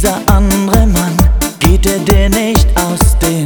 Dieser andere Mann, geht er dir nicht aus dem